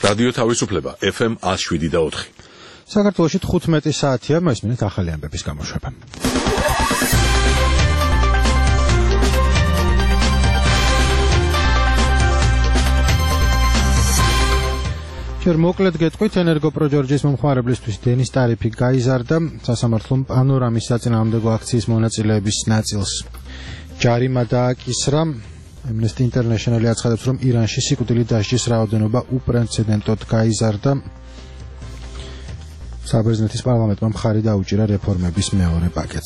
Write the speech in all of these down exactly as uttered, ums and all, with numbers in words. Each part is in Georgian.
რადიო თავისუფლება ეფ ემ one oh seven და four. საქართველოში თხუთმეტი საათია, მოისმინეთ ახალი ამბების გამოშვება. ჯერ მოკლედ გეტყვით, ენერგოპროჯორჯის მომხმარებლისთვის დენის ტარიფი გაიზარდა, სასამართლომ პანორამის საწინააღმდეგო აქციის მონაწილეების ნაწილს ჯარიმა დააკისრა. Amnesty International აცხადებს, რომ ირანში სიკვდილით დასჯის რაოდენობა უპრეცედენტოდ გაიზარდა. საბერძნეთის პარლამენტმა მხარი დაუჭირა რეფორმების მეორე პაკეტს.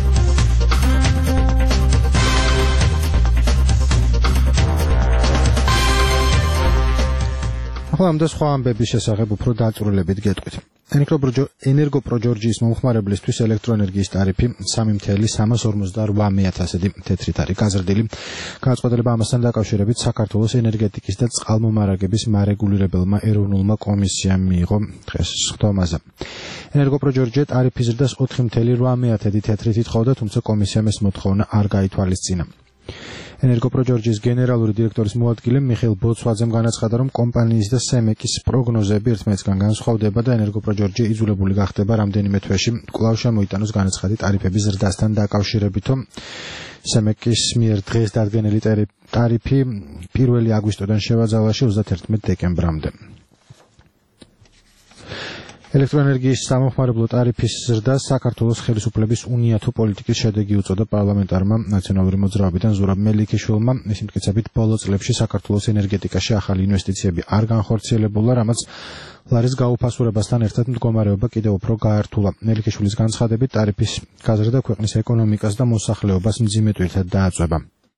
ახლა ამ და სხვა ამბების შესახებ უფრო დაწვრილებით გეტყვით. ენერგოპროჯორჯის მომხმარებლისთვის ელექტროენერგიის ტარიფი სამი ათეული სამას ორმოცდაოთხ ათასი თეთრით არის გაზრდილი. განაცხადება ამასთან დაკავშირებით საქართველოს ენერგეტიკის და წყალმომარაგების მარეგულირებელმა ეროვნულმა კომისიამ მიიღო დღეს ხდომაზე. ენერგოპროჯორჯი ტარიფის ზრდას ოთხი ათეული ორმოცდაოთხ თეთრით ითხოვდა, თუმცა კომისიამ ეს მოთხოვნა არ გაითვალისწინა. ენერგოპროჯორჯის გენერალური დირექტორის მოადგილე მიხეილ ბოცვაძემ განაცხადა, რომ კომპანიის და სემეკის პროგნოზები ერთმანეთისგან განსხვავდება და ენერგოპროჯორჯი იძულებული გახდება რამდენიმე თვეში კვლავ შემოიტანოს განაცხადი ტარიფების ზრდასთან დაკავშირებით. სემეკის მიერ დღეს დადგენილი ტარიფი პირველი აგვისტოდან შევაძალაში ოცდაერთი დეკემბრამდე. ელექტროენერგიის სამომხმარებლო ტარიფის ზრდას საქართველოს ხელისუფლების უნიათო პოლიტიკის შედეგი უწოდა პარლამენტარმა ნაციონალური მოძრაობიდან ზურაბ მელიქიშვილმა. მისი მტკიცებით, ბოლო წლებში საქართველოს ენერგეტიკაში ახალი ინვესტიციები არ განხორციელებულა, რამაც ლარის გაუფასურებასთან ერთად მდგომარეობა კიდევ უფრო გაართულა. მელიქიშვილის განცხადებით, ტარიფის გაზრდა ქვეყნის ეკონომიკას და მოსახლეობას მძიმე ტვირთად დააწვება.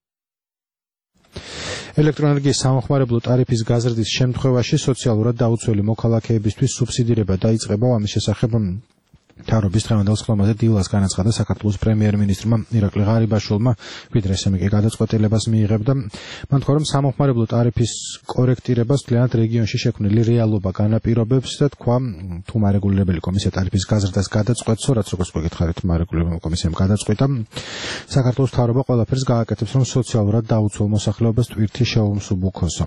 ელექტროენერგიის სამომხმარებლო ტარიფის გაზრდის შემთხვევაში სოციალურად დაუცველი მოქალაქეებისთვის სუბსიდირება დაიწყება. ამის შესახებ მთავრობის დღევანდელ სხდომაზე დილას განაცხადა საქართველოს პრემიერ-მინისტრმა ირაკლი ღარიბაშვილმა, ვიდრე სემეკი გადაწყვეტილებას მიიღებდა. მან თქვა, რომ სამომხმარებლო ტარიფის კორექტირებას მთლიანად რეგიონში შექმნილი რეალობა განაპირობებს და თქვა, თუ მარეგულირებელი კომისია ტარიფის გაზრდას გადაწყვეტსო, რაც როგორც გვეკითხარით, მარეგულირებელი კომისიამ გადაწყვიტა, საქართველოს მთავრობა ყველაფერს გააკეთებს, რომ სოციალურად დაუცველ მოსახლეობას ტვირთი შეუმსუბუქოსო.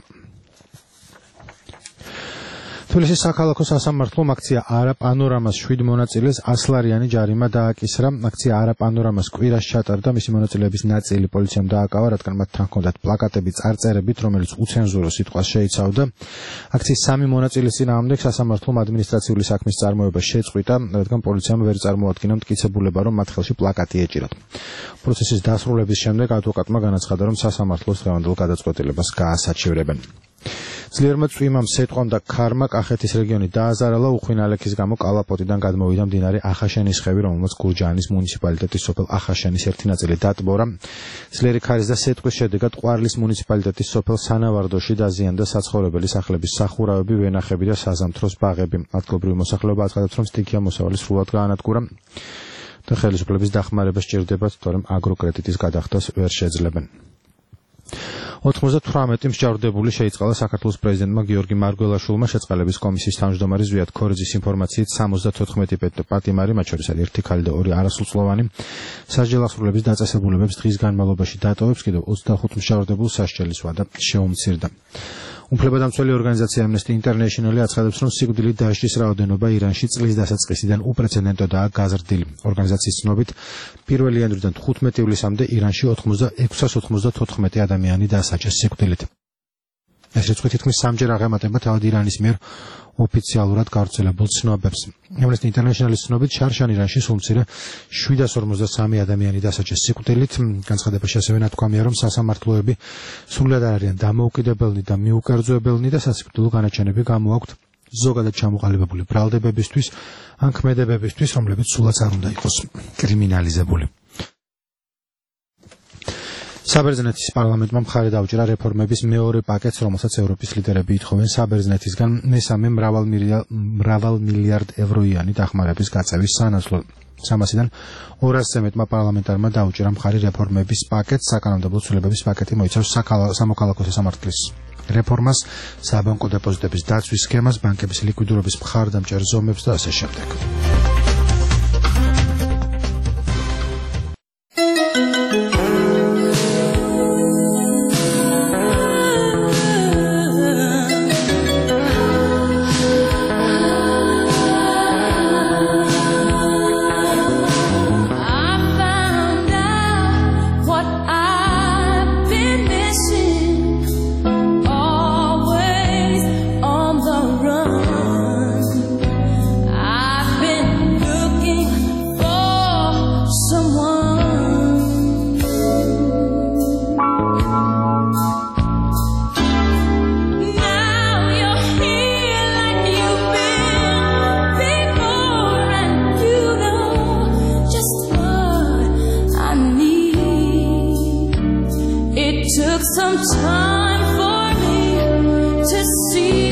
თბილისის საქალაქო სასამართლომ აქცია არა პანორამას შვიდ მონაწილეს ასლარიანი ჯარიმა დააკისრა. აქცია არა პანორამას კვირას ჩატარდა, მისი მონაწილეების ნაწილი პოლიციამ დააკავა, რადგან მათ თან ჰქონდათ პლაკატები წარწერებით, რომელიც უცენზურო სიტყვას შეიცავდა. აქციის სამი მონაწილის წინააღმდეგ სასამართლომ ადმინისტრაციული საქმის წარმოება შეწყვიტა, რადგან პოლიციამ ვერ წარმოადგინა მტკიცებულება, რომ მათ ხელში პლაკატი ეჭირათ. პროცესის დასრულების შემდეგ ადვოკატმა განაცხადა, რომ სასამართლოს დღევანდელ გადაწყვეტილებას გაასაჩივრებენ. ძლიერმა წვიმამ, სეტყვამ და ქარმა კახეთის რეგიონი დააზარალა. უხვინ ალექის გამო კალაპოტიდან გადმოვიდა მდინარე ახაშენის ხევი, რომელმაც გურჯაანის მუნიციპალიტეტის სოფელ ახაშენის ერთი ნაწილი დატბორა. ძლიერი ქარის და სეტყვის შედეგად ყვარლის მუნიციპალიტეტის სოფელ სანავარდოში დაზიანდა საცხოვრებელი სახლების სახურავები, ვენახები და საზამთროს ბაღები. ადგილობრივი მოსახლეობა აცხადებს, რომ სტიქია მოსავალი სრულად გაანადგურა და ხელისუფლების დახმარება სჭირდებათ, თორემ აგროკრედიტის გადახდას ვერ შეძლებენ. ოთხმოცდათვრამეტი მსჯავრდებული შეიწყალა საქართველოს პრეზიდენტმა გიორგი მარგველაშვილმა. შეწყალების კომისიის თავმჯდომარე ზვიად ქორიძის ინფორმაციით სამოცდათოთხმეტი პატიმარი, მათ შორის ერთი ქალი და ორი არასრულწლოვანი, სასჯელ აღსრულების დაწესებულებებს დღის განმავლობაში დატოვებს. კიდევ ოცდახუთ მსჯავრდებულს სასჯელის ვადა შეუმცირდა. უმფლებადამცველი ორგანიზაცია Amnesty International აცხადებს, რომ სიკვდილით დასჯის რაოდენობა ირანში წლის დასაწყისიდან უპრეცედენტოდაა გაზრდილი. ორგანიზაციის ცნობით, პირველი იანვრიდან თხუთმეტი ივლისამდე ირანში ექვსას ოცდაოთხ ადამიანი დასაჯეს სიკვდილით. ეს რიცხვი თითქმის სამჯერ აღემატება თავად ირანის მიერ ოფიციალურად გავრცელებულ ცნობებს. Amnesty International-ის ცნობით, შარშან ირანში სულ მცირე შვიდას ორმოცდასამი ადამიანი დასაჯეს სიკვდილით. განცხადებაში ასევე ნათქვამია, რომ სასამართლოები სრულად არ არიან დამოუკიდებელნი და მიუკერძოებელნი და სასიკვდილო განაჩენები გამოაქვთ ზოგადად ჩამოყალიბებული ბრალდებებისთვის ან ქმედებებისთვის, რომლებიც სულაც არ უნდა იყოს კრიმინალიზებული. საბერძნეთის პარლამენტმა მხარი დაუჭირა რეფორმების მეორე პაკეტს, რომელსაც ევროპის ლიდერები ითხოვენ საბერძნეთისგან მესამე მრავალ მილიარდ ევროიანი დახმარების გაწევის სანაცვლოდ. სამასიდან ორასზე მეტმა პარლამენტარმა დაუჭირა მხარი რეფორმების პაკეტს. საკანონმდებლო ცვლილებების პაკეტი მოიცავს სამოქალაქო სასამართლის რეფორმას, საბანკო დეპოზიტების დაცვის სქემას, ბანკების ლიკვიდურობის მხარდამჭერ ზომებს და ასე შემდეგ. some time for me to see.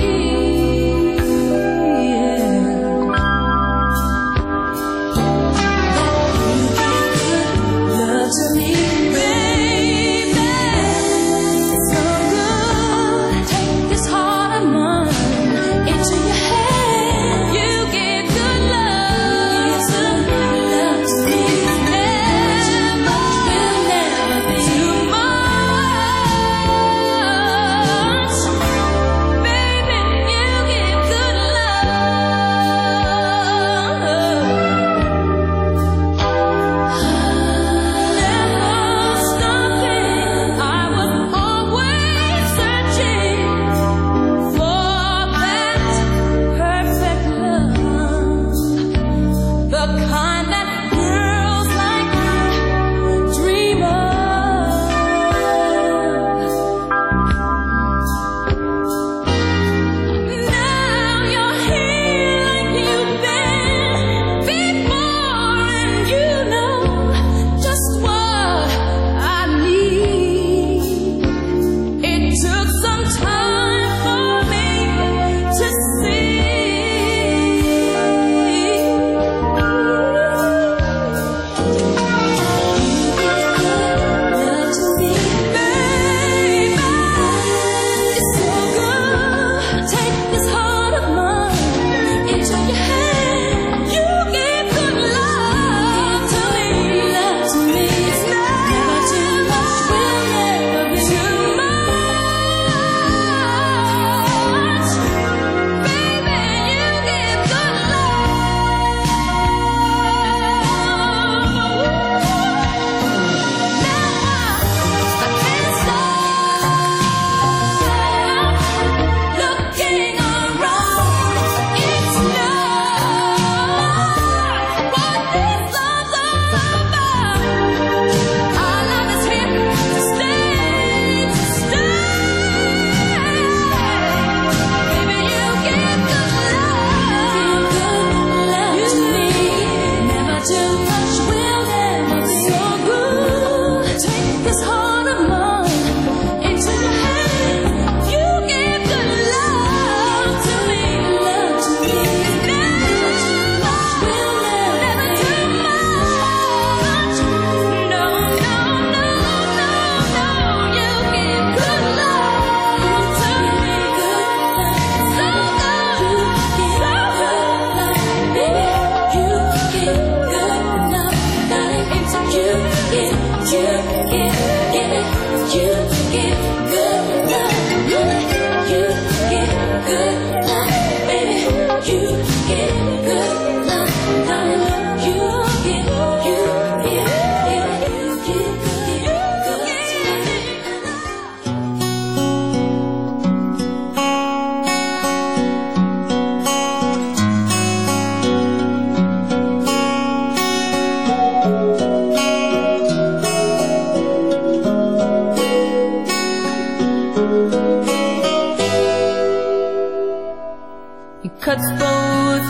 Cuts both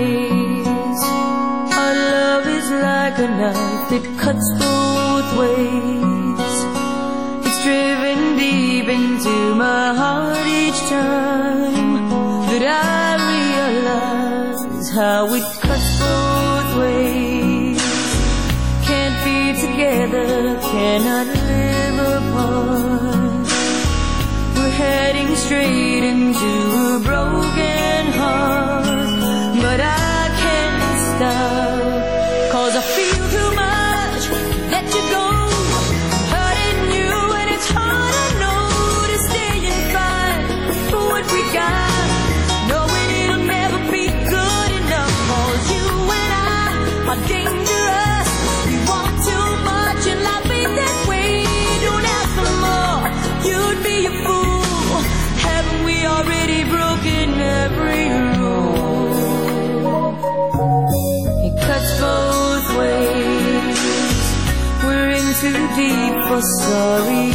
ways. Our love is like a knife, it cuts both ways. It's driven deep into my heart each time that I realize how it cuts both ways. Can't be together, cannot live apart. We're heading straight into a broken heart, but I can't stop, 'cause I feel too much to let you go, hurting you, and it's hard, I know, to stay and fight for what we got, knowing it'll never be good enough, 'cause you and I are dangerous. We want too much and life ain't that way. Don't ask for more, you'd be a fool. Haven't we already broken every rule? It cuts both ways. We're in too deep for sorry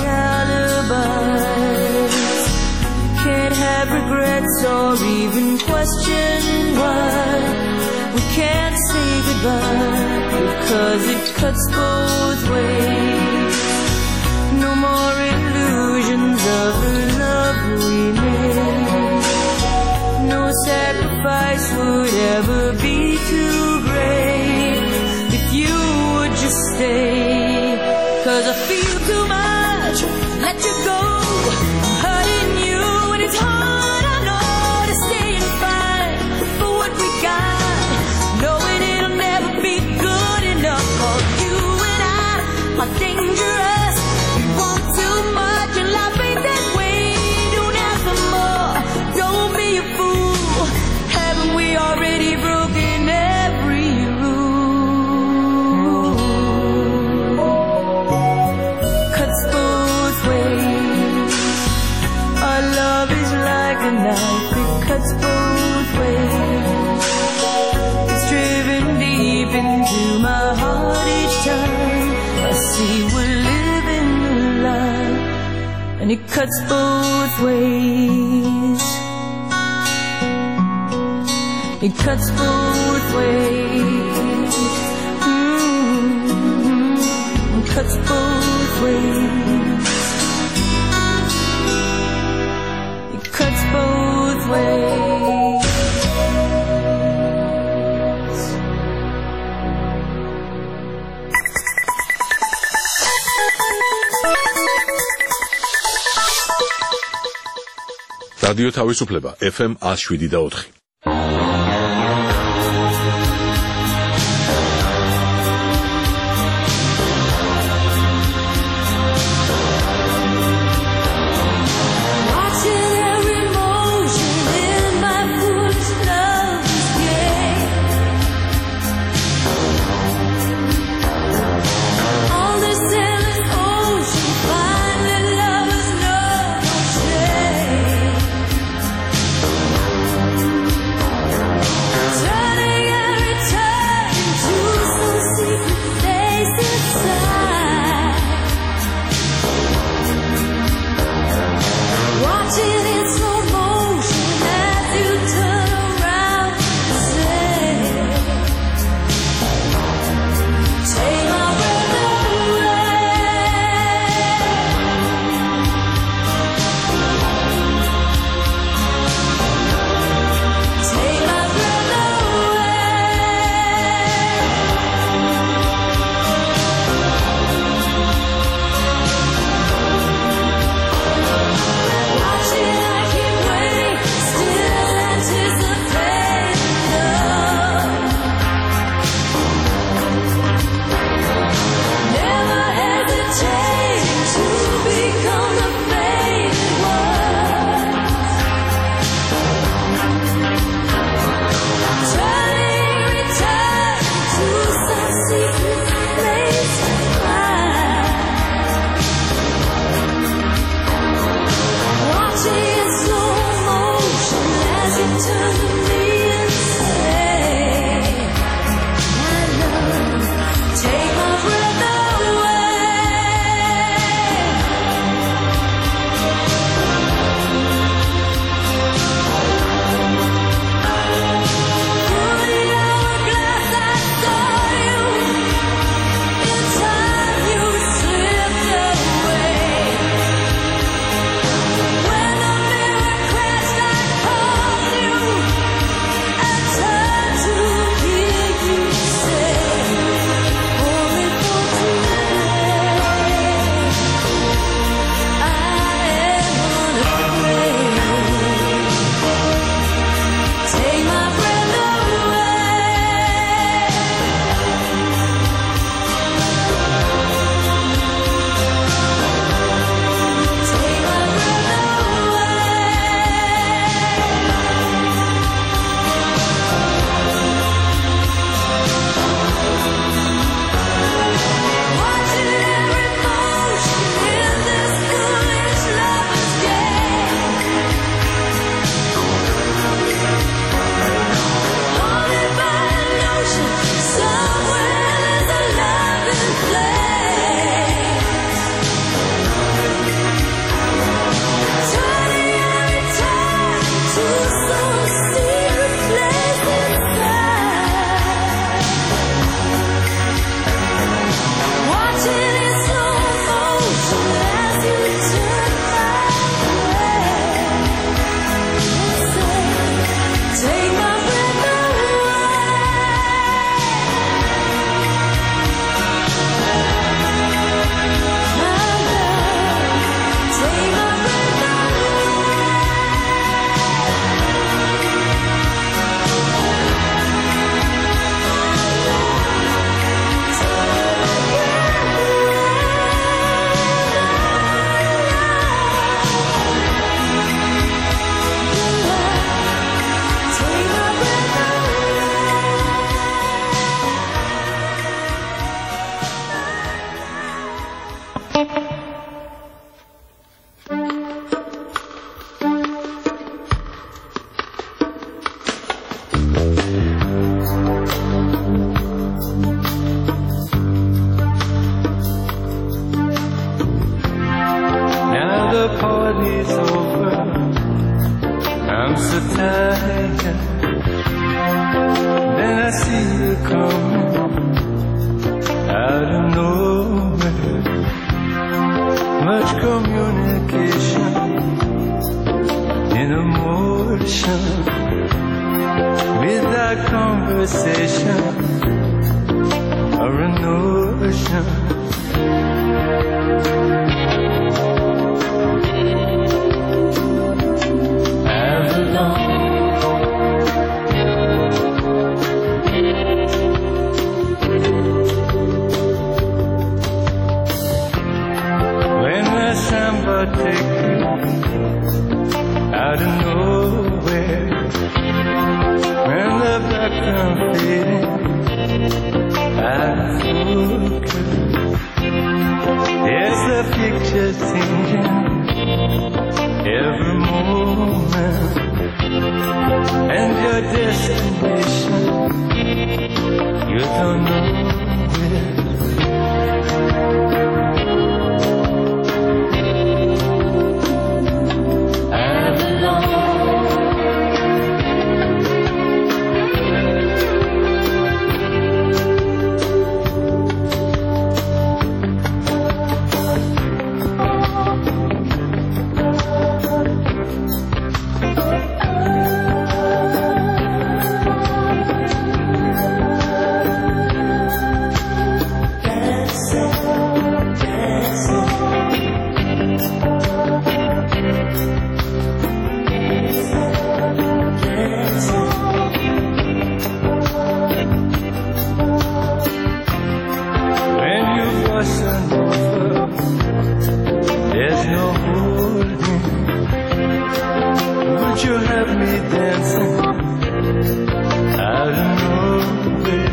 alibis. Can't have regrets or even question why we can't say goodbye, because it cuts both ways. No more illusion 'cause I feel too much, let you go, I'm hurting you, and it's hard, I know, to stay and fight for what we got, knowing it'll never be good enough for you and I are dangerous. We want too much, and life ain't that way. Don't ask for more, don't be a fool. Haven't we already broken every rule? Cuts both ways. Our love is like a knife, it cuts both ways. It's driven deep into my heart each time I see we're living a lie, and it cuts both ways. It cuts both ways. Mm-hmm. It cuts both ways. It cuts both ways. რადიო თავისუფლება ეფ ემ one oh seven და four. Watching every motion in my foolish love's game. On this endless ocean, finding lovers know no shame. party's over, I'm so tired. Then I see you coming out of nowhere. Much communication in emotion, without conversation or a notion. Take you out of nowhere, when the background fading out of focus, there's the picture changing every moment, and your destination you don't know where. There's no holding. Would you have me dancing out of nowhere?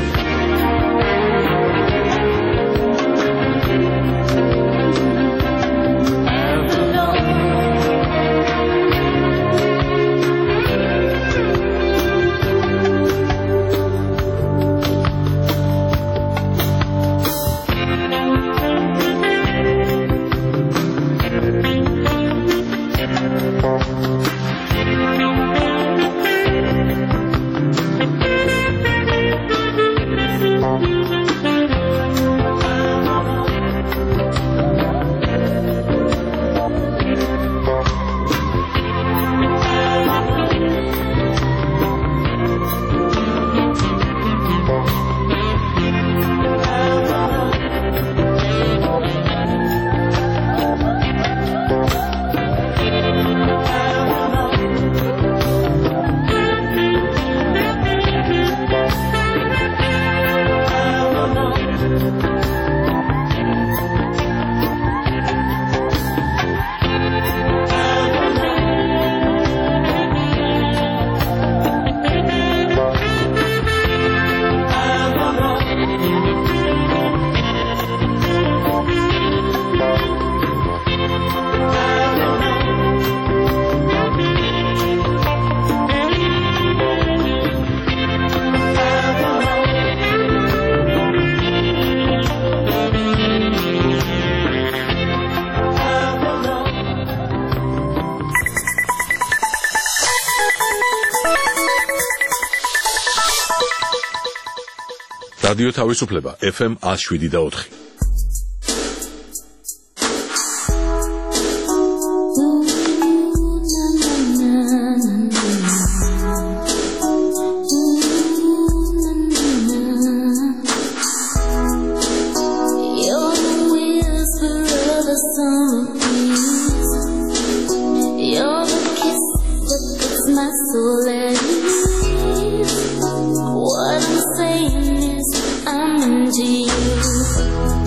რადიო თავისუფლება ეფ ემ one oh seven და four. You're the kiss that puts my soul at ease. What I'm saying is I'm into you.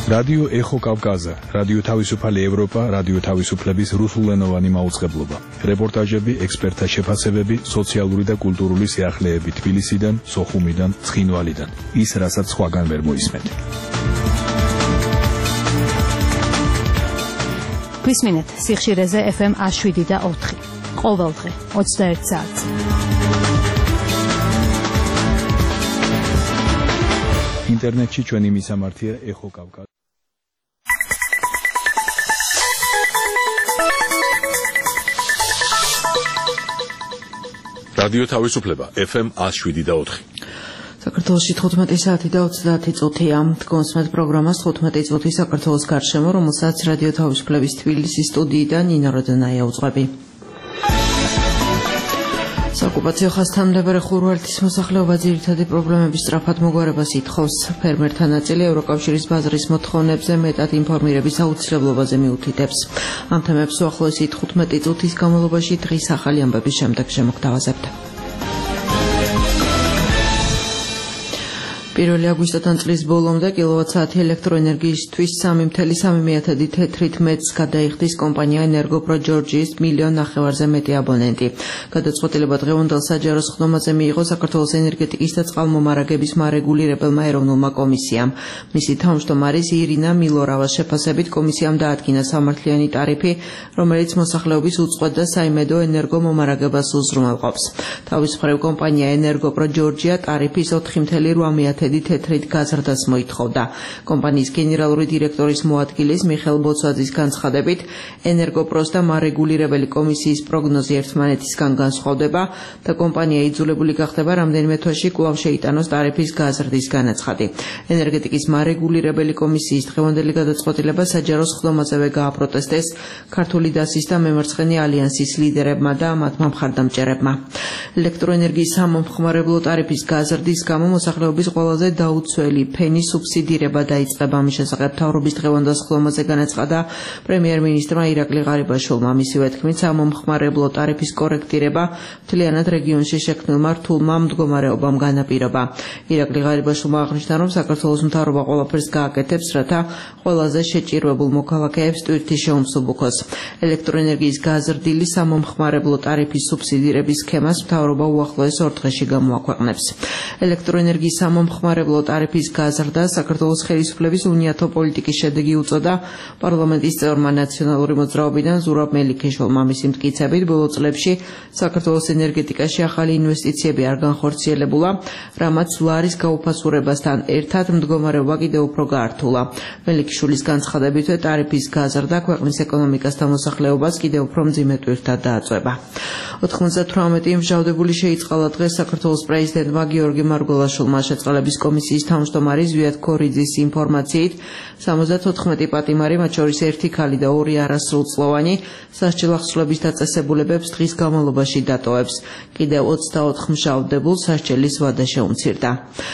რადიო ეხო კავკაზა, რადიო თავისუფალი ევროპა, რადიო თავისუფლების რუსულენოვანი მაუწყებლობა. რეპორტაჟები, ექსპერტთა შეფასებები, სოციალური და კულტურული სიახლეები თბილისიდან, სოხუმიდან, ცხინვალიდან. ის, რასაც სხვაგან ვერ მოისმენთ. გვისმინეთ სიხშირეზე ეფ ემ ას შვიდი და ოთხი. ყოველდღე ოცდაერთ საათზე. ინტერნეტში ჩვენი მისამართია ეხო კავკაზა. რადიო თავისუფლება ეფ ემ ას შვიდი და ოთხი. საქართველოში თხუთმეტი საათი და ოცდაათი წუთია. დგომსმეთ პროგრამას თხუთმეტი წუთი საქართველოს გარშემო, რომელსაც რადიო თავისუფლების თბილისის სტუდიიდან ნინო როდონაია უძღვები. საოკუპაციო ხაზთან მდებარე ხურვართის მოსახლეობა ძირითადი პრობლემების სწრაფად მოგვარებას ითხოვს. ფერმერთა ნაწილი ევროკავშირის ბაზრის მოთხოვნებზე მეტად ინფორმირების აუცილებლობაზე მიუთითებს. ამ თემებს უახლოესი თხუთმეტი წუთის განმავლობაში დღის ახალი ამბების შემდეგ შემოგთავაზებთ. პირველი აგვისტოდან წლის ბოლომდე კილოვატ-საათი ელექტროენერგიისთვის სამი მცდარი სამი თეთრით მეტს გადაიხდის კომპანია ენერგოპრო ჯორჯიის მილიონ ნახევარზე მეტი აბონენტი. გადაწყვეტილება დღევანდელ საჯარო სხდომაზე მიიღო საქართველოს ენერგეტიკის და წყალმომარაგების მარეგულირებელმა ეროვნულმა კომისიამ. მისი თავმჯდომარის ირინა მილორავას შეფასებით კომისიამ დაადგინა სამართლიანი ტარიფი, რომელიც მოსახლეობის უწყვეტ და საიმედო ენერგომომარაგებას უზრუნველყოფს. თავის მხრივ კომპანია ენერგოპრო ჯორჯია ტარიფის ოთხი მცდარი რვამეათე თეთრით გაზრდას მოითხოვდა. კომპანიის გენერალური დირექტორის მოადგილის მიხელ ბოცვაძის განცხადებით, ენერგოპროს და მარეგულირებელი კომისიის პროგნოზი ერთმანეთისგან განსხვავდება და კომპანია იძულებული გახდება რამდენიმე თვეში კვლავ შეიტანოს ტარიფის გაზრდის განაცხადი. ენერგეტიკის მარეგულირებელი კომისიის დღევანდელი გადაწყვეტილება საჯარო სხდომაზევე გააპროტესტეს ქართული დასის და მემარცხენე ალიანსის ლიდერებმა და მათმა მხარდამჭერებმა. ელექტროენერგიის სამომხმარებლო ტარიფის გაზრდის გამო მოსახლეობის ყველა დაუცველი ფენის სუბსიდირება დაიწყება. ამის შესახებ მთავრობის დღევანდელ სხდომაზე განაცხადა პრემიერ-მინისტრმა ირაკლი ღარიბაშვილმა. მისივე თქმით, სამომხმარებლო ტარიფის კორექტირება მთლიანად რეგიონში შექმნილმა რთულმა მდგომარეობამ განაპირობა. ირაკლი ღარიბაშვილმა აღნიშნა, რომ საქართველოს მთავრობა ყველაფერს გააკეთებს, რათა ყველაზე შეჭირვებულ მოქალაქეებს ტვირთი შეუმსუბუქოს. ელექტროენერგიის გაზრდილი სამომხმარებლო ტარიფის სუბსიდირების სქემას მთავრობა უახლოეს ორ დღეში გამოაქვეყნებს. ელექტროენერგიის სამომხმარებლო ხმარებლო ტარიფის გაზრდა საქართველოს ხელისუფლების უნიათო პოლიტიკის შედეგი უწოდა პარლამენტის წევრმა ნაციონალური მოძრაობიდან ზურაბ მელიქიშვილმა. მისი მტკიცებით, ბოლო წლებში საქართველოს ენერგეტიკაში ახალი ინვესტიციები არ განხორციელებულა, რამაც ლარის გაუფასურებასთან ერთად მდგომარეობა კიდევ უფრო გაართულა. მელიქიშვილის განცხადებითვე ტარიფის გაზრდა ქვეყნის ეკონომიკას და მოსახლეობას კიდევ უფრო მძიმე ტვირთად დააწვება. ოთხმოცდათვრამეტი მსჯავრდებული შეიწყალა დღეს საქართველოს პრეზიდენტმა გიორგი მარგველაშვილმა. შეწყალების კომისიის თავმჯდომარის ზვიად ქორიძის ინფორმაციით სამოცდათოთხმეტი პატიმარი, მათ შორის ერთი ქალი და ორი არასრულწლოვანი, სასჯელ ახსნილების დაწესებულებებს დღის განმავლობაში დატოვებს. კიდევ ოცდაოთხ მსჯავრდებულს სასჯელის ვადა შეუმცირდა.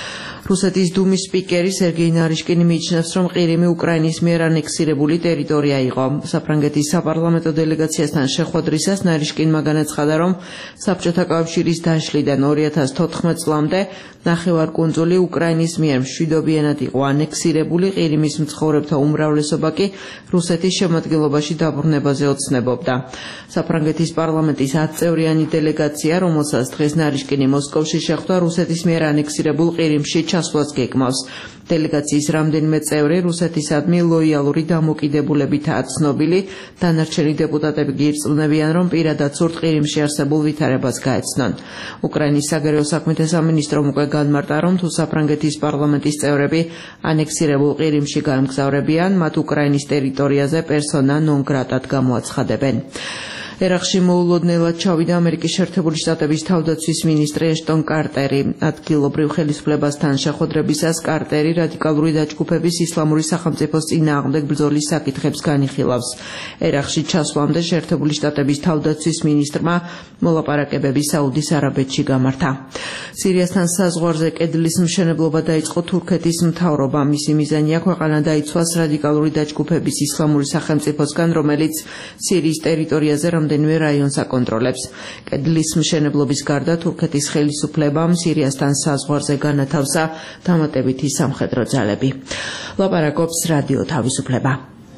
რუსეთის დუმის სპიკერი სერგეი ნარიშკინი მიიჩნევს, რომ ყირიმი უკრაინის მიერ ანექსირებული ტერიტორია იყო. საფრანგეთის საპარლამენტო დელეგაციასთან შეხვედრისას ნარიშკინმა განაცხადა, რომ საბჭოთა კავშირის დაშლიდან ორი ათას თოთხმეტ წლამდე ნახევარკუნძული უკრაინის მიერ მშვიდობიანად იყო ანექსირებული, ყირიმის მცხოვრებთა უმრავლესობა კი რუსეთის შემადგენლობაში დაბრუნებაზე ოცნებობდა. საფრანგეთის პარლამენტის ათწევრიანი დელეგაცია, რომელსაც დღეს ნარიშკინი მოსკოვში შეხვდა, რუსეთის მიერ ანექსირებულ ყირიმში ჩასვლას გეგმავს. დელეგაციის რამდენიმე წევრი რუსეთისადმი ლოიალური დამოკიდებულებითაა ცნობილი. დანარჩენი დეპუტატები გირწმუნებიან, რომ პირადად სურთ ყირიმში არსებულ ვითარებას გაეცნონ. უკრაინის საგარეო საქმეთა სამინისტრომ უკვე განმარტა, რომ თუ საფრანგეთის პარლამენტის წევრები ანექსირებულ ყირიმში გაემგზავრებიან, მათ უკრაინის ტერიტორიაზე პერსონა ნონ გრატად გამოაცხადებენ. ერაყში მოულოდნელად ჩავიდა ამერიკის შეერთებული შტატების თავდაცვის მინისტრი ეშტონ კარტერი. ადგილობრივ ხელისუფლებასთან შეხვედრებისას კარტერი რადიკალური დაჯგუფების ისლამური სახელმწიფოს წინააღმდეგ ბრძოლის საკითხებს განიხილავს. ერაყში ჩასვლამდე შეერთებული შტატების თავდაცვის მინისტრმა მოლაპარაკებები საუდის არაბეთში გამართა. სირიასთან საზღვარზე კედლის მშენებლობა დაიწყო თურქეთის მთავრობამ. მისი მიზანია ქვეყანა დაიცვას რადიკალური დაჯგუფების ისლამური სახელმწიფოსგან, რომელიც სირიის ტერიტორიაზე რამდენიმე რაიონს აკონტროლებს. კედლის მშენებლობის გარდა თურქეთის ხელისუფლებამ სირიასთან საზღვარზე განათავსა დამატებითი სამხედრო ძალები. ლაპარაკობს რადიო თავისუფლება.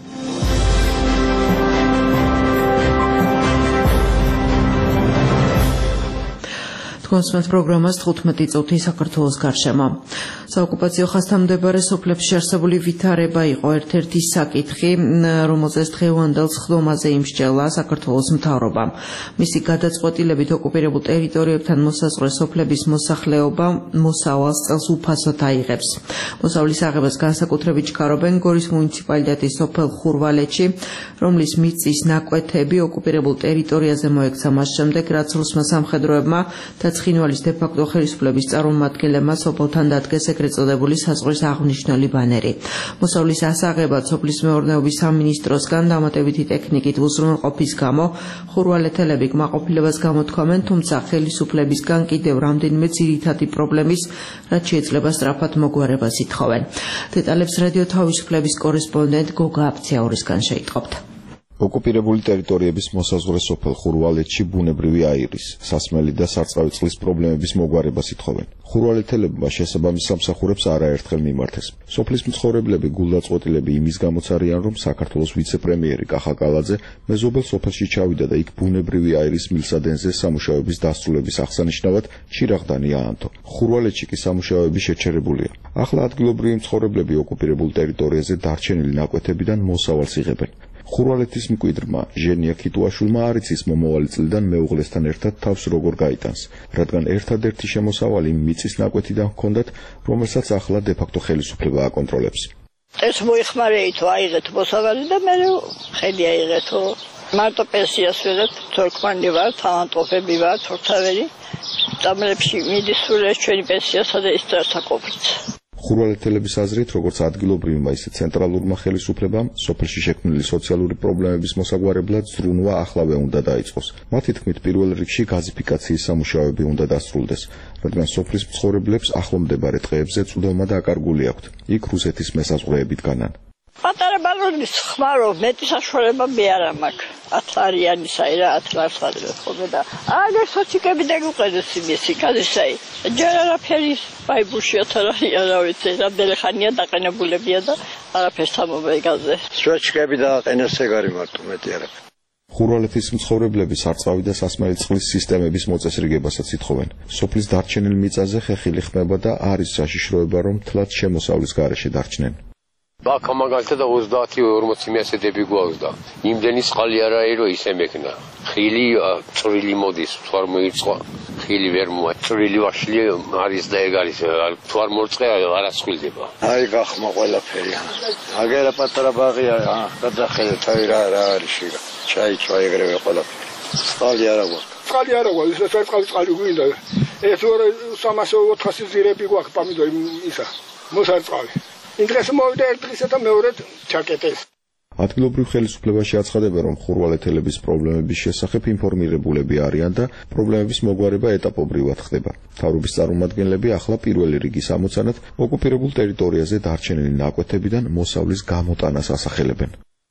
კონსმეთ პროგრამას თხუთმეტი წუთი საქართველოს გარშემო. საოკუპაციო ხაზთან მდებარე სოფლებში არსებული ვითარება იყო ერთ-ერთი საკითხი, რომელზეც დღევანდელ სხდომაზე იმსჯელა საქართველოს მთავრობამ. მისი გადაწყვეტილებით ოკუპირებულ ტერიტორიებთან მოსაზღვრე სოფლების მოსახლეობა მოსავალს წელს უფასოდ აიღებს. მოსავლის აღებას განსაკუთრებით ჩქარობენ გორის მუნიციპალიტეტის სოფელ ხურვალეთში, რომლის მიწის ნაკვეთები ოკუპირებულ ტერიტორიაზე მოექცა მას შემდეგ, რაც რუსმა სამხედროებმა და ცხინვალის დე-ფაქტო ხელისუფლების წარმომადგენლებმა სოფელთან დადგეს ეგრეთ წოდებული საზღვრის აღნიშნული ბანერი. მოსავლის ასაღებად სოფლის მეურნეობის სამინისტროსგან დამატებითი ტექნიკით უზრუნველყოფის გამო ხურვალეთელები კმაყოფილებას გამოთქვამენ, თუმცა ხელისუფლებისგან კიდევ რამდენიმე ძირითადი პრობლემის, რაც შეიძლება სწრაფად მოგვარებას ითხოვენ. დეტალებს რადიო თავისუფლების კორესპონდენტ გოგა აფციაურისგან შეიტყობთ. ოკუპირებული ტერიტორიების მოსაზღვრე სოფელ ხურვალეთში ბუნებრივი აირის, სასმელი და სარწყავი წყლის პრობლემების მოგვარებას ითხოვენ. ხურვალეთელებმა შესაბამის სამსახურებს არაერთხელ მიმართეს. სოფლის მცხოვრებლები გულდაწყვეტილები იმის გამოც არიან, რომ საქართველოს ვიცე-პრემიერი კახა კალაძე მეზობელ სოფელში ჩავიდა და იქ ბუნებრივი აირის მილსადენზე სამუშაოების დასრულების აღსანიშნავად ჭირაღდანი აანთო. ხურვალეთში კი სამუშაოები შეჩერებულია. ახლა ადგილობრივი მცხოვრებლები ოკუპირებულ ტერიტორიაზე დარჩენილი ნაკვეთებიდან მოსავალს იღებენ. ხურვალეთის მკვიდრმა ჟენია ქიტუაშვილმა არ იცის მომავალი წლიდან მეუღლესთან ერთად თავს როგორ გაიტანს, რადგან ერთადერთი შემოსავალი მიწის ნაკვეთიდან ჰქონდათ, რომელსაც ახლა დე-ფაქტო ხელისუფლება აკონტროლებს. ეს მოიხმარეითო აიღეთ მოსავალი და მე ხელი აიღეთო. მარტო პენსიას ვიღეთ, თორქმანი ვარ, თავანტყოფები ვარ, თორთაველი. წამლებში მიდის სულ ეს ჩვენი პენსიასა და ის დარსაკობით. ხურვალეთელების აზრით, როგორც ადგილობრივმა, ისე ცენტრალურმა ხელისუფლებამ სოფელში შექმნილი სოციალური პრობლემების მოსაგვარებლად ზრუნვა ახლავე უნდა დაიწყოს. მათი თქმით, პირველ რიგში გაზიფიკაციის სამუშაოები უნდა დასრულდეს, რადგან სოფლის მცხოვრებლებს ახლომდებარე ტყეებზე წვდომა დაკარგული აქვთ. იქ რუსეთის მესაზღვრეებით განან. პატარა ბალონის ხმარო მეტი საშუალება მე არ მაქვს. ათლარიანისაი რა ათლარს ვადრებ ხოლმე და აგერ სოციალები დაგუყენოს იმისი კადისაი. ჯერ არაფერი ბაიბულშია თარია რა ვიცი, რამდენი ხანია დაყენებულებია და არაფერს ამომეგაზე. სოციალები დააყენოს ეგარი მარტო მეტი არაფერი. ხურვალეთის მცხოვრებლები სარწყავი და სასმელი წყლის სისტემების მოწესრიგებასაც ითხოვენ. სოფლის დარჩენილ მიწაზე ხეხილი ხმება და არის საშიშროება, რომ თლად შემოსავლის გარეშე დარჩნენ. ბაქა მაგალითად ოცდაათი ორმოცი მეასედები გვაქვს და იმდენი წყალი არაა რომ ისე მეკნა. ხილი წვრილი მოდის, თუ არ მოიწყვა, ხილი ვერ მოა. წვრილი ვაშლი არის და ეგ არის, თუ არ მოწყე არასხვილდება. აი გახმა ყველაფერი. აგერა პატარა ბაღია, გადახედე თავი რა რა არის შიგა. ჩაიწვა ეგრევე ყველაფერი. წყალი არა გვაქვს. წყალი არა გვაქვს, ეს წყალი წყალი გვინდა. ეს ორ სამასო ოთხასი ზირები გვაქვს პამიდორი ისა. მოსარწყავი. ინტერეს მოვიდა ერთისა და მეორედ ჩაკეტეს. ადგილობრივ ხელისუფლებაში აცხადება, რომ ხურვალეთელების პრობლემების შესახებ ინფორმირებულები არიან და პრობლემების მოგვარება ეტაპობრივად ხდება. მთავრობის წარმომადგენლები ახლა პირველი რიგის ამოცანად ოკუპირებულ ტერიტორიაზე დარჩენილი ნაკვეთებიდან მოსავლის გამოტანას ასახელებენ.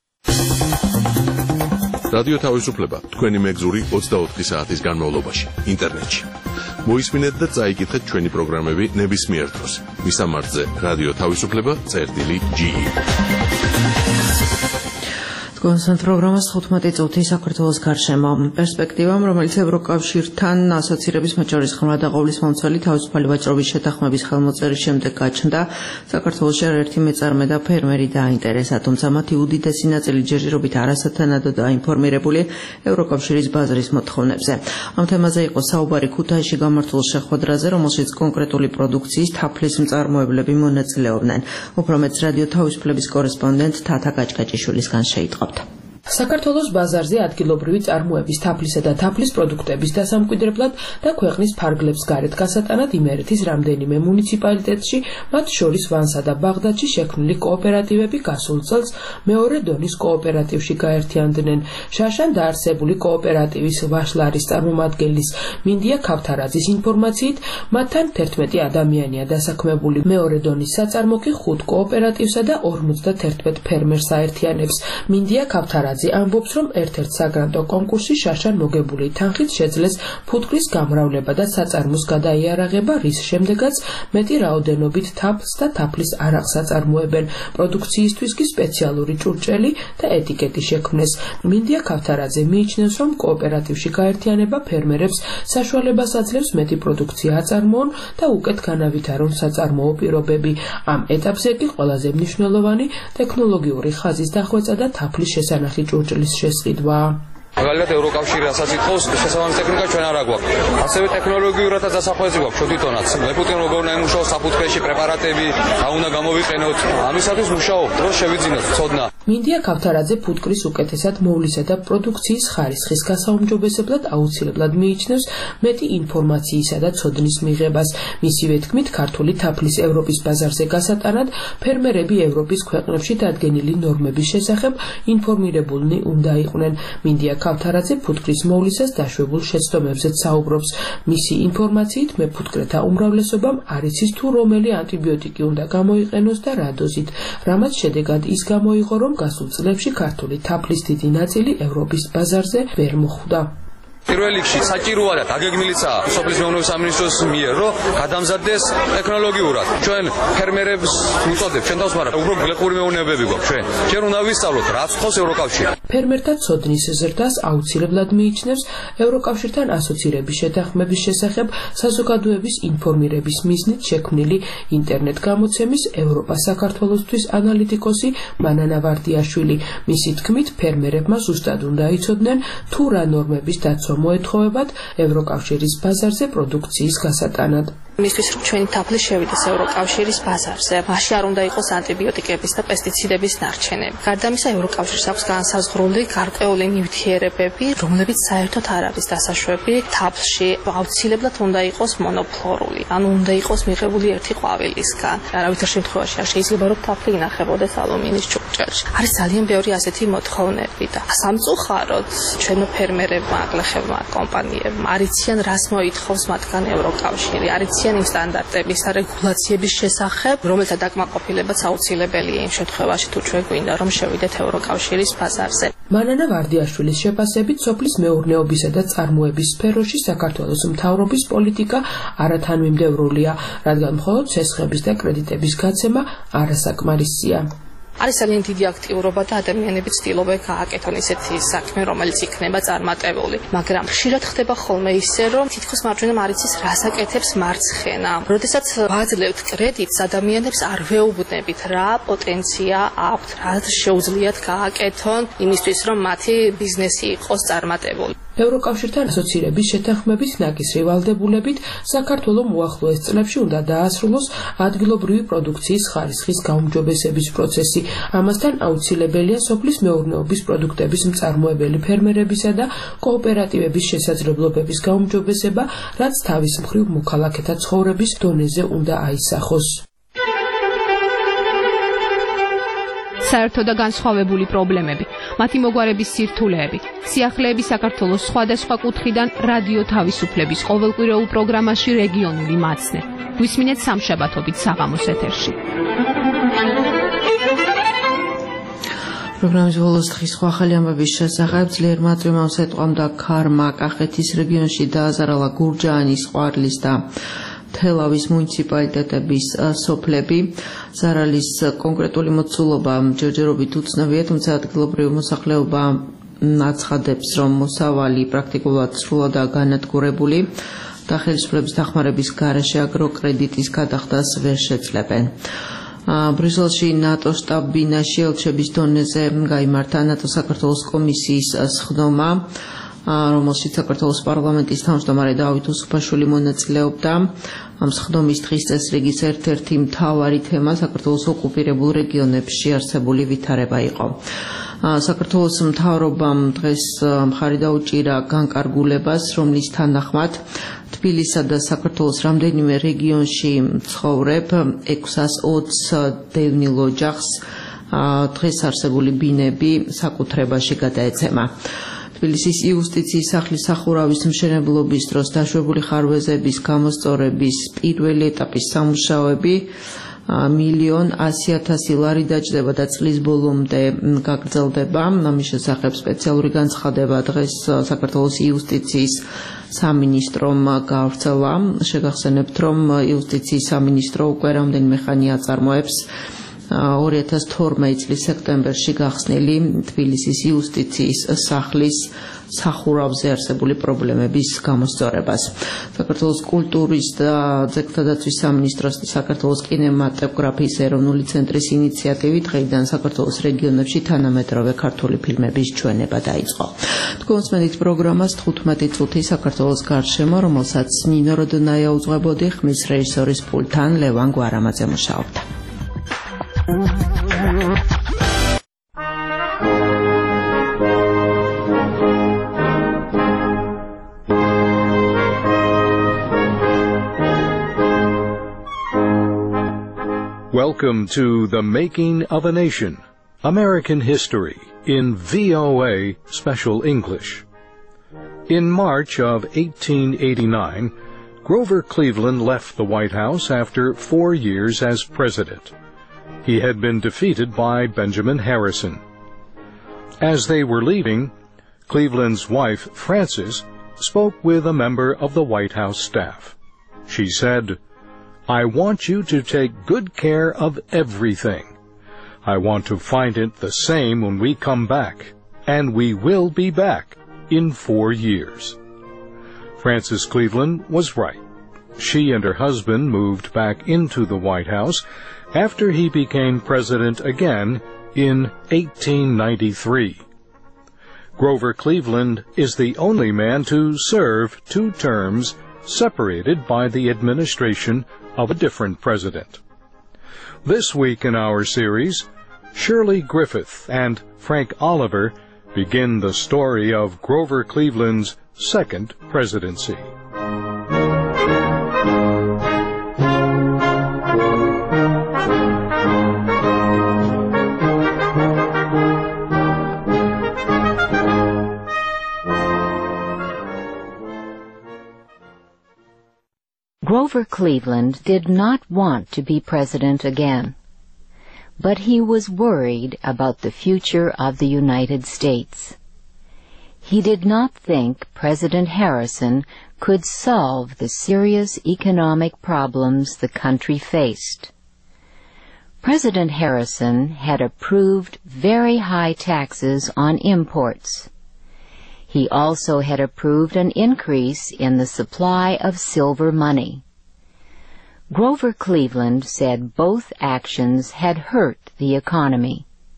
რადიო თავისუფლება თქვენი მეგზური ოცდაოთხი საათის განმავლობაში ინტერნეტში. მოისმინეთ და წაიკითხეთ ჩვენი პროგრამები ნებისმიერ დროს. მისამართზე რადიო თავისუფლება წერტილი ჯი ი. კონსენთ პროგრამას თხუთმეტი წუთი საქართველოს გარშემო. პერსპექტივამ, რომელიც ევროკავშირთან ასოცირების მოჭრის ხმა და ყოფის მომცველი თავისუფალი ვაჭრობის შეთანხმების ხელმოწერის შემდეგ გაჩნდა, საქართველოში არაერთი მეწარმე და ფერმერი დაინტერესა, თუმცა მათი უდიდესი ნაწილი ჯერჯერობით არასათანადო დაინფორმირებული ევროკავშირის ბაზრის მოთხოვნებზე. ამ თემაზე იყო საუბარი ქუთაისში გამართულ შეხვედრაზე, რომელშიც კონკრეტული პროდუქციის თაფლის მწარმოებლები მონაწილეობდნენ. უფრო მეც რადიო თავისუფლების კორესპონდენტ თათა კაჭკაჭიშვილისგან შეიტყობთ. საქართველოს ბაზარზე ადგილობრივი წარმოების თაფლისა და თაფლის პროდუქტების დასამკვიდრებლად და ქვეყნის ფარგლებს გარეთ გასატანად იმერეთის რამდენიმე მუნიციპალიტეტში, მათ შორის ვანსა და ბაღდადში შექმნილი კოოპერატივები გასულ წელს მეორე დონის კოოპერატივში გაერთიანდნენ. შაშან დაარსებული კოოპერატივის ვაშლარის წარმომადგენლის მინდია ქავთარაძის ინფორმაციით, მათთან თერთმეტი ადამიანია დასაქმებული. მეორე დონის საწარმო კი ხუთ კოოპერატივსა და ორმოცდათერთმეტ ფერმერს აერთიანებს. მინდია ქავთარაძე ქავთარაძე ამბობს, რომ ერთ-ერთ საგრანტო კონკურსში შარშან მოგებული თანხით შეძლეს ფუტკრის გამრავლება და საწარმოს გადაიარაღება, რის შემდეგაც მეტი რაოდენობით თაფლს და თაფლის არაღს აწარმოებენ. პროდუქციისთვის კი სპეციალური ჭურჭელი და ეტიკეტი შექმნეს. მინდია ქავთარაძე მიიჩნევს, რომ კოოპერატივში გაერთიანება ფერმერებს საშუალებას აძლევს მეტი პროდუქცია აწარმოონ და უკეთ განავითარონ საწარმოო პირობები. ამ ეტაპზე კი ყველაზე მნიშვნელოვანი ტექნოლოგიური ხაზის დახვეწა და თაფლის შესანახი ჭურჭლის შესყიდვა. მაგალითად ევროკავშირი რასაც ითხოვს, შესაბამის ტექნიკა ჩვენ არ აგვაქვს. ასევე ტექნოლოგიურადაც დასახვეწი გვაქვს შოდიტონაც. მეფუტკენ როგორ უნდა იმუშაოს საფუძველში პრეპარატები, რა უნდა გამოვიყენოთ. ამისათვის მუშაობთ, რომ შევიძინოთ ცოდნა. მინდია ქავთარაძე ფუტკრის უკეთესად მოვლისა და პროდუქციის ხარისხის გასაუმჯობესებლად აუცილებლად მიიჩნევს მეტი ინფორმაციისა და ცოდნის მიღებას. მისივე თქმით, ქართული თაფლის ევროპის ბაზარზე გასატანად ფერმერები ევროპის ქვეყნებში დადგენილი ნორმების შესახებ ინფორმირებულნი უნდა იყვნენ. მინდია ქავთარაძე ფუტკრის მოვლისას დაშვებულ შეცდომებზეც საუბრობს. მისი ინფორმაციით მეფუტკრეთა უმრავლესობამ არ იცის თუ რომელი ანტიბიოტიკი უნდა გამოიყენოს და რა დოზით, რამაც შედეგად ის გამოიღო, რომ გასულ წლებში ქართული თაფლის დიდი ნაწილი ევროპის ბაზარზე ვერ მოხვდა. პირველ რიგში საჭიროა და დაგეგმილიცაა სოფლის მეურნეობის სამინისტროს მიერ, რომ გადამზადდეს ტექნოლოგიურად. ჩვენ ფერმერებს ვუწოდებთ, ჩვენ თავს, მაგრამ უფრო გლეხური მეურნეობები გვაქვს ჩვენ. ჩვენ უნდა ვისწავლოთ, რაც ხავს ევროკავშირი. ფერმერთა ცოდნის ზრდას აუცილებლად მიიჩნევს ევროკავშირთან ასოცირების შეთანხმების შესახებ საზოგადოების ინფორმირების მიზნით შექმნილი ინტერნეტ გამოცემის ევროპა საქართველოსთვის ანალიტიკოსი მანანა ვარდიაშვილი. მისი თქმით, ფერმერებმა ზუსტად უნდა იცოდნენ თუ რა ნორმების დაცვა მოეთხოვებათ ევროკავშირის ბაზარზე პროდუქციის გასატანად. მისთვის რომ ჩვენი თაფლი შევიდეს ევროკავშირის ბაზარზე, მაშინ არ უნდა იყოს ანტიბიოტიკების და პესტიციდების ნარჩენები. გარდა ამისა, ევროკავშირს აქვს განსაზღვრული გარკვეული ნივთიერებები, რომლებიც საერთოდ არ არის დასაშვები თაფლში. აუცილებლად უნდა იყოს მონოფლორული, ანუ უნდა იყოს მიღებული ერთი ყვავილისგან. არავითარ შემთხვევაში არ შეიძლება რომ თაფლი ინახებოდეს ალუმინის ჭურჭელში. არის ძალიან ბევრი ასეთი მოთხოვნები და სამწუხაროდ ჩვენო ფერმერებმა, გლეხებმა, კომპანიებმა არ იციან რას მოითხოვს მათგან ევროკავშირი, არ იციან იმ სტანდარტების და რეგულაციების შესახებ, რომელთა დაკმაყოფილებაც აუცილებელია იმ შემთხვევაში, თუ ჩვენ გვინდა რომ შევიდეთ ევროკავშირის ბაზარზე. მანანა ვარდიაშვილის შეფასებით, სოფლის მეურნეობისა და წარმოების სფეროში საქართველოს მთავრობის პოლიტიკა არათანმიმდევრულია, რადგან მხოლოდ ცესხების და კრედიტების გაცემა არასაკმარისია. არის ძალიან დიდი აქტიურობა და ადამიანები ცდილობენ გააკეთონ ისეთი საქმე, რომელიც იქნება წარმატებული. მაგრამ ხშირად ხდება ხოლმე ისე, რომ თითქოს მარჯვენა არ იცის რას აკეთებს მარცხენა. როდესაც ვაძლევთ კრედიტს, ადამიანებს არ ვეუბნებით რა პოტენცია აქვთ, რა შეუძლიათ გააკეთონ იმისთვის, რომ მათი ბიზნესი იყოს წარმატებული. ევროკავშირთან ასოცირების შეთანხმების ნაკისრი ვალდებულებით საქართველოს უახლოეს წლებში უნდა დაასრულოს ადგილობრივი პროდუქციის ხარისხის გაუმჯობესების პროცესი. ამასთან აუცილებელია სოფლის მეურნეობის პროდუქტების მწარმოებელი ფერმერებისა და კოოპერატივების შესაძლებლობების გაუმჯობესება, რაც თავის მხრივ მოქალაქეთა ცხოვრების დონეზე უნდა აისახოს. საერთო და განსხვავებული პრობლემები, მათი მოგვარების სირთულეები, სიახლეები საქართველოს სხვადასხვა კუთხიდან რადიო თავისუფლების ყოველკვირეულ პროგრამაში რეგიონული მაცნე. გვისმინეთ სამშაბათობით საღამოს ეთერში. პროგრამის ბოლოს დღის სხვა ახალი ამბების შესახებ ძლიერმა წვიმამ სეტყვამდა ქარმა კახეთის რეგიონში დააზარალა გურჯაანის, ყვარლის და თელავის მუნიციპალიტეტების სოფლები. ზარალის კონკრეტული მოცულობა ჯერჯერობით უცნობია, თუმცა ადგილობრივი მოსახლეობა აცხადებს, რომ მოსავალი პრაქტიკულად სრულადაა განადგურებული და ხელისუფლების დახმარების გარეშე აგროკრედიტის გადახდას ვერ შეძლებენ. ბრიუსელში ნატო შტაბ-ბინაში ელჩების დონეზე გაიმართა ნატო საქართველოს კომისიის სხდომა, რომელშიც საქართველოს პარლამენტის თავმჯდომარე დავით უსუფაშვილი მონაწილეობდა. ამ სხდომის დღის წესრიგის ერთ-ერთი მთავარი თემა საქართველოს ოკუპირებულ რეგიონებში არსებული ვითარება იყო. საქართველოს მთავრობამ დღეს მხარი დაუჭირა განკარგულებას, რომლის თანახმად თბილისსა და საქართველოს რამდენიმე რეგიონში მცხოვრებ ექვსას ოცს დევნილ ოჯახს დღეს არსებული ბინები საკუთრებაში გადაეცემა. თბილისის იუსტიციის სახლის სახურავის მშენებლობის დროს დაშვებული ხარვეზების გამოსწორების პირველი ეტაპის სამუშაოები მილიონ ასი ათასი ლარი დაჭდება და წლის ბოლომდე გაგრძელდება. ამის შესახებ სპეციალური განცხადება დღეს საქართველოს იუსტიციის სამინისტრომ გავრცელა. შეგახსენებთ, რომ იუსტიციის სამინისტრო უკვე რამდენიმე ხანია აწარმოებს ორი ათას თორმეტი წლის სექტემბერში გახსნილი თბილისის იუსტიციის სახლის სახურავზე არსებული პრობლემების გამოსწორებას. საქართველოს კულტურის და ძეგლთა დაცვის სამინისტროს და საქართველოს კინემატოგრაფიის ეროვნული ცენტრის ინიციატივით დღეიდან საქართველოს რეგიონებში თანამედროვე ქართული ფილმების ჩვენება დაიწყო. თქვენსმენით პროგრამას თხუთმეტი წუთი საქართველოს გარშემო, რომელსაც ნინო როდონაია უძღვებოდი, ხმის რეჟისორის პულტთან ლევან გვარამაძე მუშაობდა. Welcome to The Making of a Nation, American History, in V O A Special English. In March of eighteen eighty-nine, Grover Cleveland left the White House after four years as president. He had been defeated by Benjamin Harrison. As they were leaving, Cleveland's wife, Frances, spoke with a member of the White House staff. She said, "I want you to take good care of everything. I want to find it the same when we come back, and we will be back in four years." Frances Cleveland was right. She and her husband moved back into the White House after he became president again in eighteen ninety-three. Grover Cleveland is the only man to serve two terms separated by the administration of a different president. This week in our series, Shirley Griffith and Frank Oliver begin the story of Grover Cleveland's second presidency. Grover Cleveland did not want to be president again, but he was worried about the future of the United States. He did not think President Harrison could solve the serious economic problems the country faced. President Harrison had approved very high taxes on imports. He also had approved an increase in the supply of silver money. Grover Cleveland said both actions had hurt the economy.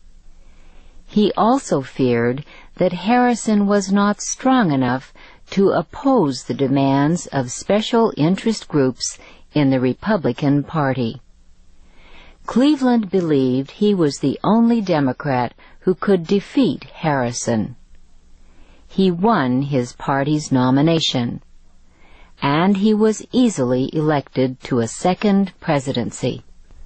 He also feared that Harrison was not strong enough to oppose the demands of special interest groups in the Republican Party. Cleveland believed he was the only Democrat who could defeat Harrison. He won his party's nomination, and he was easily elected to a second presidency.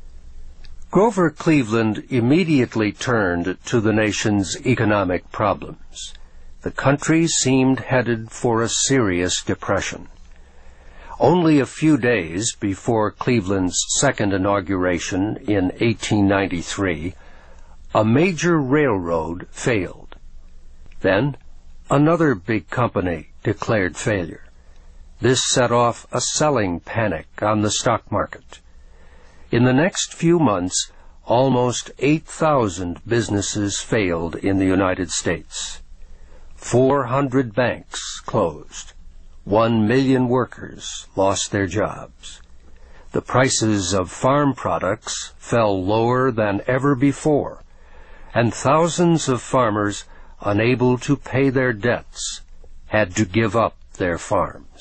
Grover Cleveland immediately turned to the nation's economic problems. The country seemed headed for a serious depression. Only a few days before Cleveland's second inauguration in eighteen ninety-three, a major railroad failed. Then, another big company declared failure. This set off a selling panic on the stock market. In the next few months, almost eight thousand businesses failed in the United States. four hundred banks closed. One million workers lost their jobs. The prices of farm products fell lower than ever before, and thousands of farmers, unable to pay their debts, had to give up their farms.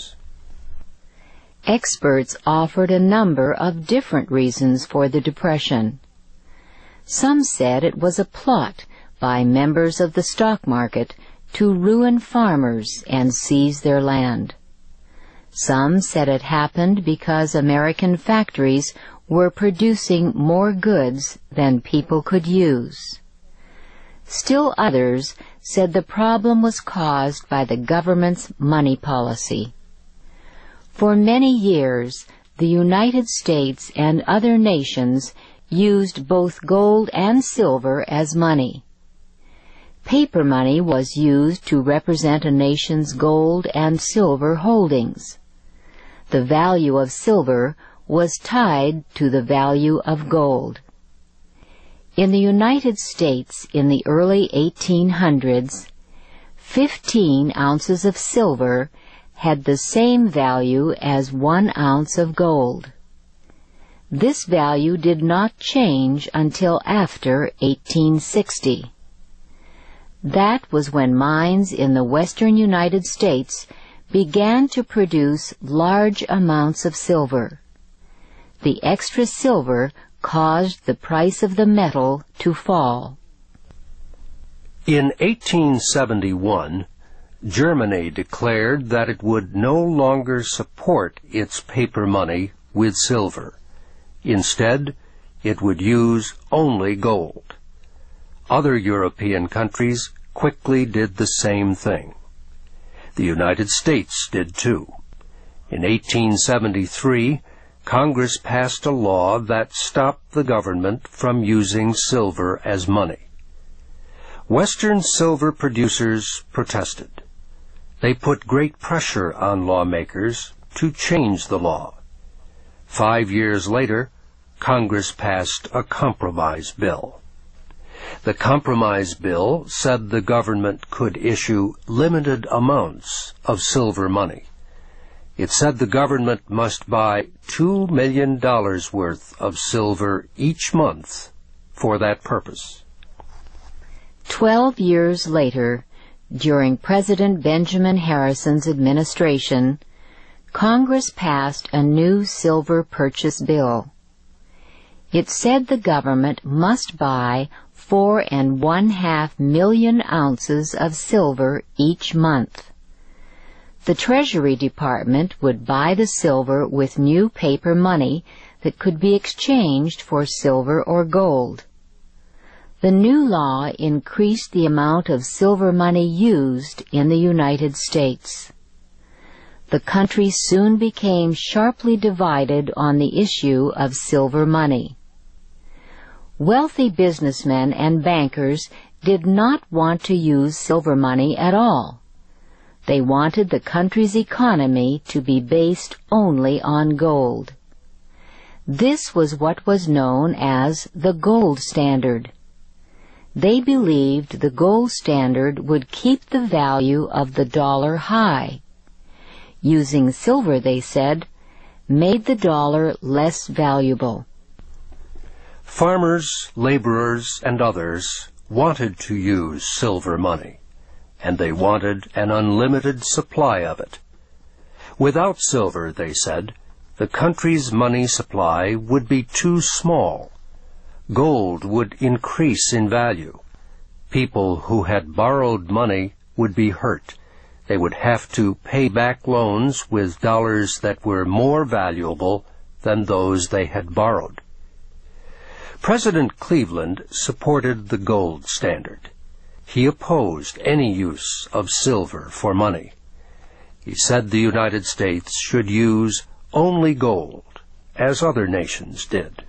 Experts offered a number of different reasons for the depression. Some said it was a plot by members of the stock market to ruin farmers and seize their land. Some said it happened because American factories were producing more goods than people could use. Still others said the problem was caused by the government's money policy. For many years, the United States and other nations used both gold and silver as money. Paper money was used to represent a nation's gold and silver holdings. The value of silver was tied to the value of gold. In the United States in the early eighteen hundreds, fifteen ounces of silver had the same value as one ounce of gold. This value did not change until after eighteen sixty. That was when mines in the western United States began to produce large amounts of silver. The extra silver caused the price of the metal to fall. In eighteen seventy-one, Germany declared that it would no longer support its paper money with silver. Instead, it would use only gold. Other European countries quickly did the same thing. The United States did too. In eighteen seventy-three, Congress passed a law that stopped the government from using silver as money. Western silver producers protested. They put great pressure on lawmakers to change the law. Five years later, Congress passed a compromise bill. The compromise bill said the government could issue limited amounts of silver money. It said the government must buy two million dollars worth of silver each month for that purpose. Twelve years later, during President Benjamin Harrison's administration, Congress passed a new silver purchase bill. It said the government must buy four and one half million ounces of silver each month. The Treasury Department would buy the silver with new paper money that could be exchanged for silver or gold. The new law increased the amount of silver money used in the United States. The country soon became sharply divided on the issue of silver money. Wealthy businessmen and bankers did not want to use silver money at all. They wanted the country's economy to be based only on gold. This was what was known as the gold standard. They believed the gold standard would keep the value of the dollar high. Using silver, they said, made the dollar less valuable. Farmers, laborers, and others wanted to use silver money, and they wanted an unlimited supply of it. Without silver, they said, the country's money supply would be too small. Gold would increase in value. People who had borrowed money would be hurt. They would have to pay back loans with dollars that were more valuable than those they had borrowed. President Cleveland supported the gold standard. He opposed any use of silver for money. He said the United States should use only gold, as other nations did.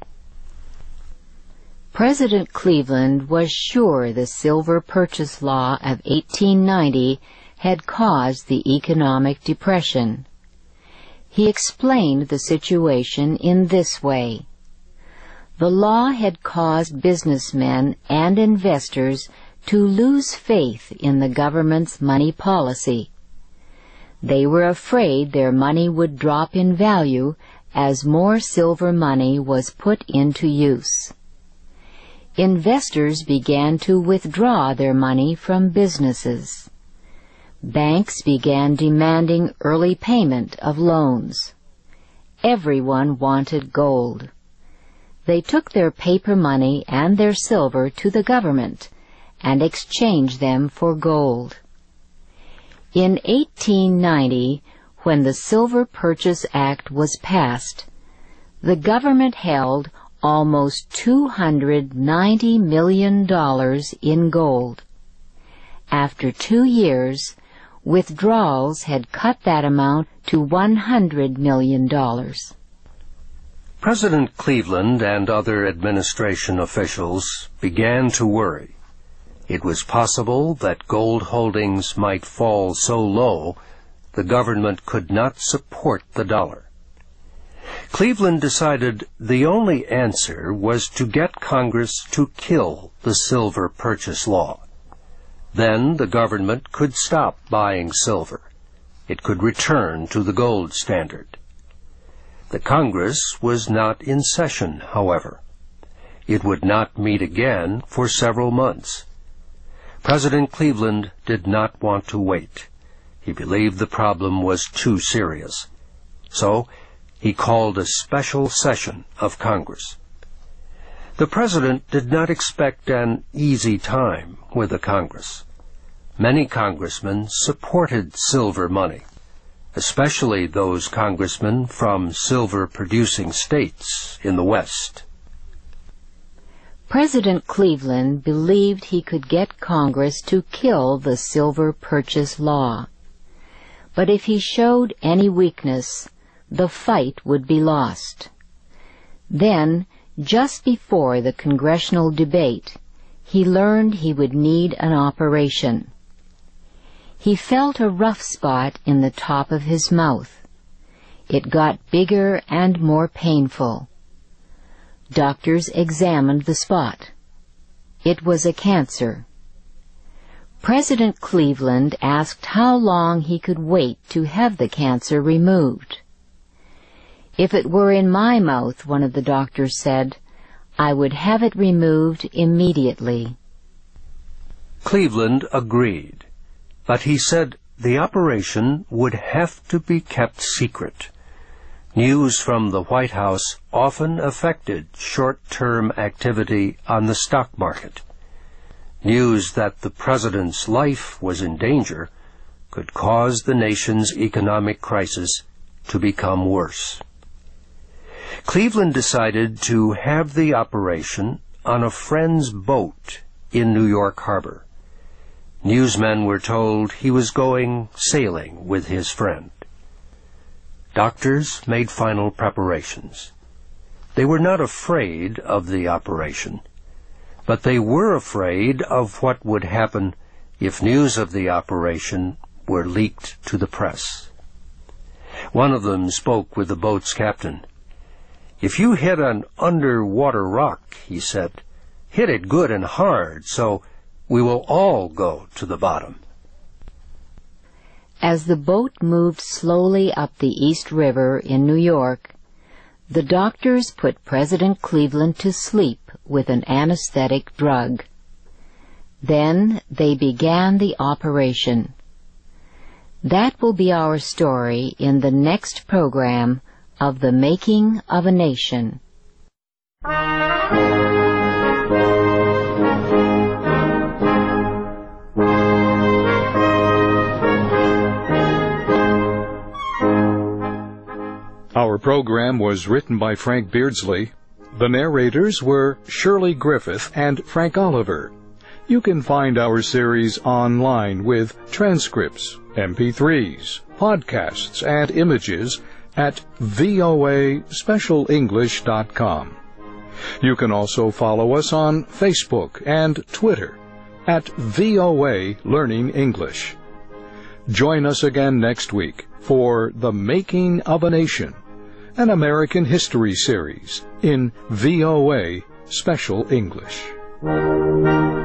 President Cleveland was sure the Silver Purchase Law of eighteen ninety had caused the economic depression. He explained the situation in this way. The law had caused businessmen and investors to lose faith in the government's money policy. They were afraid their money would drop in value as more silver money was put into use. Investors began to withdraw their money from businesses. Banks began demanding early payment of loans. Everyone wanted gold. They took their paper money and their silver to the government and exchanged them for gold. In eighteen ninety, when the Silver Purchase Act was passed, the government held almost two hundred ninety million dollars in gold. After two years, withdrawals had cut that amount to one hundred million dollars. President Cleveland and other administration officials began to worry. It was possible that gold holdings might fall so low the government could not support the dollar. Cleveland decided the only answer was to get Congress to kill the silver purchase law. Then the government could stop buying silver. It could return to the gold standard. The Congress was not in session, however. It would not meet again for several months. President Cleveland did not want to wait. He believed the problem was too serious. So he called a special session of Congress. The President did not expect an easy time with the Congress. Many congressmen supported silver money, especially those congressmen from silver-producing states in the West. President Cleveland believed he could get Congress to kill the silver purchase law. But if he showed any weakness, the fight would be lost. Then, just before the congressional debate, he learned he would need an operation. He felt a rough spot in the top of his mouth. It got bigger and more painful. Doctors examined the spot. It was a cancer. President Cleveland asked how long he could wait to have the cancer removed. If it were in my mouth, one of the doctors said, I would have it removed immediately. Cleveland agreed, but he said the operation would have to be kept secret. News from the White House often affected short-term activity on the stock market. News that the president's life was in danger could cause the nation's economic crisis to become worse. Cleveland decided to have the operation on a friend's boat in New York Harbor. Newsmen were told he was going sailing with his friend. Doctors made final preparations. They were not afraid of the operation, but they were afraid of what would happen if news of the operation were leaked to the press. One of them spoke with the boat's captain. If you hit an underwater rock, he said, hit it good and hard so we will all go to the bottom. As the boat moved slowly up the East River in New York, the doctors put President Cleveland to sleep with an anesthetic drug. Then they began the operation. That will be our story in the next program of The Making of a Nation. Our program was written by Frank Beardsley. The narrators were Shirley Griffith and Frank Oliver. You can find our series online with transcripts, M P threes, podcasts, and images at V O A special english dot com. You can also follow us on Facebook and Twitter at V O A Learning English. Join us again next week for The Making of a Nation, an American history series in V O A Special English.